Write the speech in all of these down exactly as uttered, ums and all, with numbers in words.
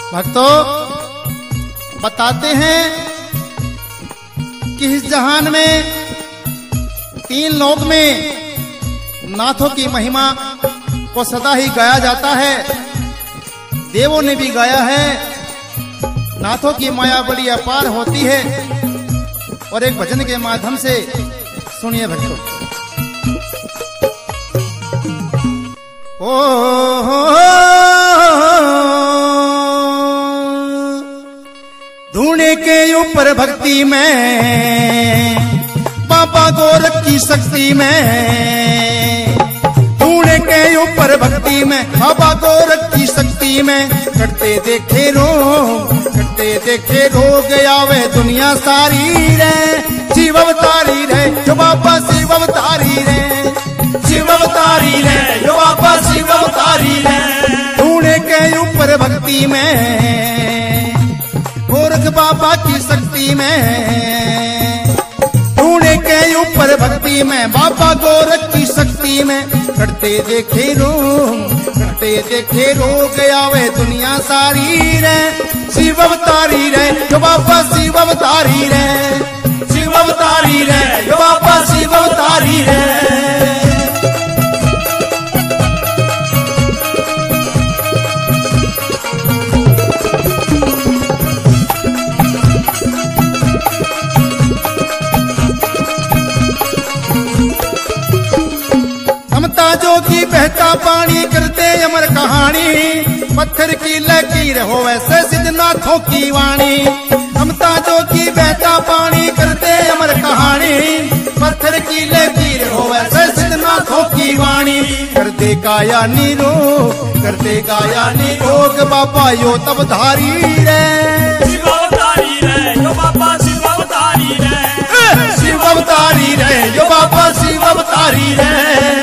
भक्तों बताते हैं कि इस जहान में तीन लोक में नाथों की महिमा को सदा ही गाया जाता है। देवों ने भी गाया है। नाथों की माया बड़ी अपार होती है। और एक भजन के माध्यम से सुनिए भक्तों। ओ धूने के ऊपर भक्ति में बाबा गोरख की शक्ति में, धूने के ऊपर भक्ति में बाबा गोरख की शक्ति में, करते देखे रोग करते देखे रोग आवे दुनिया सारी रे। शिव अवतारी रे जो बाबा शिव अवतारी रे, शिव अवतारी रे जो बाबा शिव अवतारी रे। धूने के ऊपर भक्ति में गोरख बाबा की शक्ति में, धूने के ऊपर भक्ति में बाबा गोरख की शक्ति में, करते देखे रोग करते देखे रोग आवे दुनिया सारी रे। शिव अवतारी रे जो बाबा शिव अवतारी रे, शिव अवतारी रे जो बाबा शिव अवतारी रे। जोगी बहता पानी करते अमर कहानी, पत्थर की लकीर हो वैसे सिद्धनाथों की वाणी। ममता जोगी बहता पानी करते अमर कहानी, पत्थर की लकीर हो वैसे सिद्धनाथों की वाणी। कर दे काया निरोग कर दे काया निरोग बाबा यो तब धारी रे। शिव अवतारी रे जो बाबा शिव अवतारी रे, शिव अवतारी रे जो बाबा शिव अवतारी रे।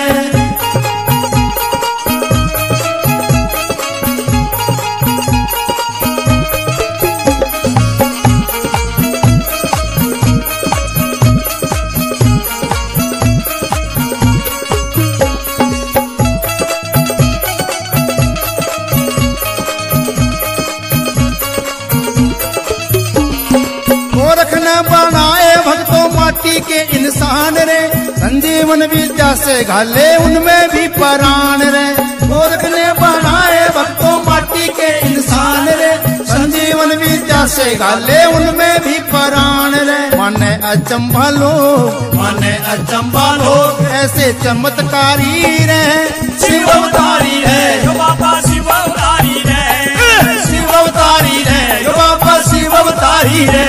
बनाए भक्तों माटी के इंसान रे, संजीवन विद्या से घाले उनमें भी प्राण रे। गोरख ने बनाए भक्तों माटी के इंसान रे, संजीवन विद्या से घाले उनमें भी प्राण रे। माने अचंभा लोग माने अचंभा लोग ऐसे चमत्कारी रे। शिव अवतारी रे जो बाबा शिव अवतारी रे, शिव अवतारी रे जो बाबा शिव अवतारी रे।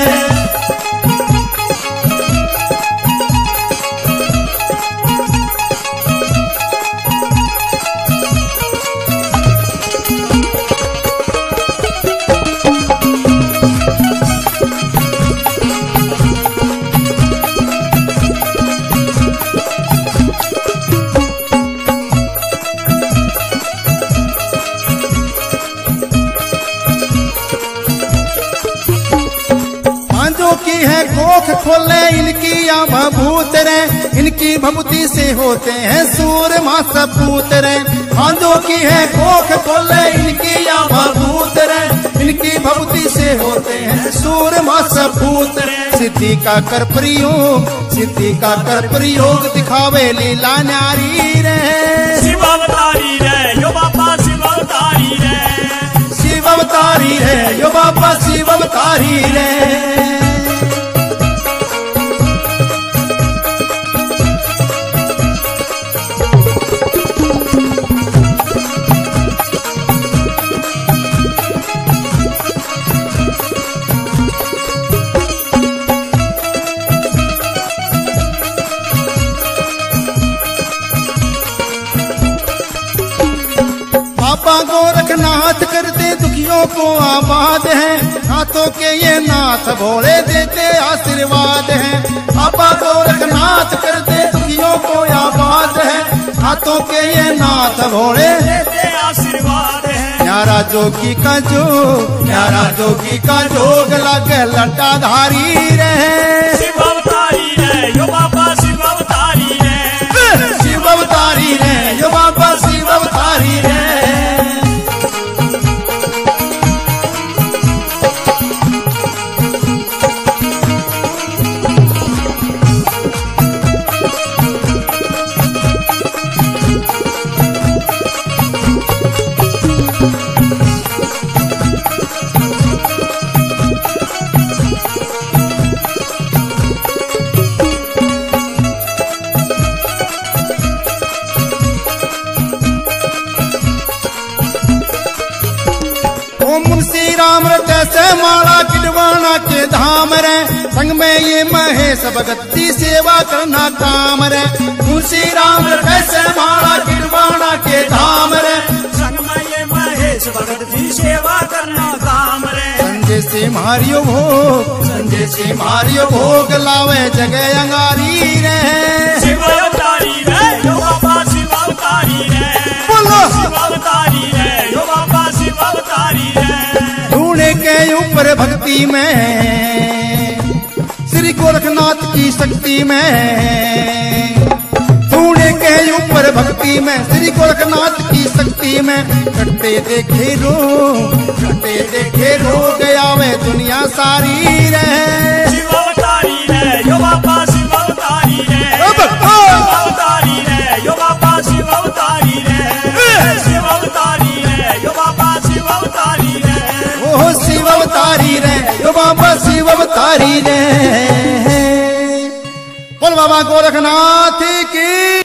की है कोख खोले इनकी या भभूत रे, इनकी भभूति से होते हैं सूरमा सपूत रे। हाथों की है कोख खोले इनकी या भभूत रे, इनकी भभूति से होते हैं सूरमा सपूत रे। सिद्धि का कर प्रयोग सिद्धि का कर प्रयोग दिखावे लीला न्यारी रे। शिव अवतारी रे जो बाबा शिव अवतारी रे, शिव अवतारी रे जो बाबा शिव अवतारी रे। बाबा गोरखनाथ करते दुखियों को आबाद है, नाथों के ये नाथ भोले देते आशीर्वाद है। बाबा गोरखनाथ करते दुखियों को आबाद है, नाथों के ये नाथ भोले देते आशीर्वाद है। न्यारा जोगी का जो न्यारा जोगी का जोग लगे लटाधारी रहे। शिव अवतारी रे जो बाबा शिव अवतारी रे, शिव अवतारी रे जो बाबा शिव अवतारी रे। कैसे माला किडवाना के धाम रे, संग में ये महेश भगत की सेवा करना काम रे। तुलसी राम कैसे माला किडवाना के धाम रे, संग में ये महेश भगत की सेवा करना काम रे। संजय से मारियो भोग, संजय से मारियो भोग लावे जगह अंगारी रे। शिव अवतारी रे यो बाबा शिव अवतारी रे, बोलो शिव अवतारी रे यो बाबा शिव अवतारी रे। ढूंढे के ऊपर भक्ति में श्री गोरखनाथ की शक्ति में, ढूंढे के ऊपर भक्ति में श्री गोरखनाथ की शक्ति में। कटते देखे रो, कटते देखे रो गया वे दुनिया सारी रे। शिव अवतारी रे यो बाबा शिव अवतारी रे, अब शिव अवतारी रे यो बाबा शिव अवतारी रे, शिव अवतारी रे यो बाबा शिव अवतारी रे। ओ शिव अवतारी रे यो बाबा शिव अवतारी रे। बोल बाबा गोरखनाथ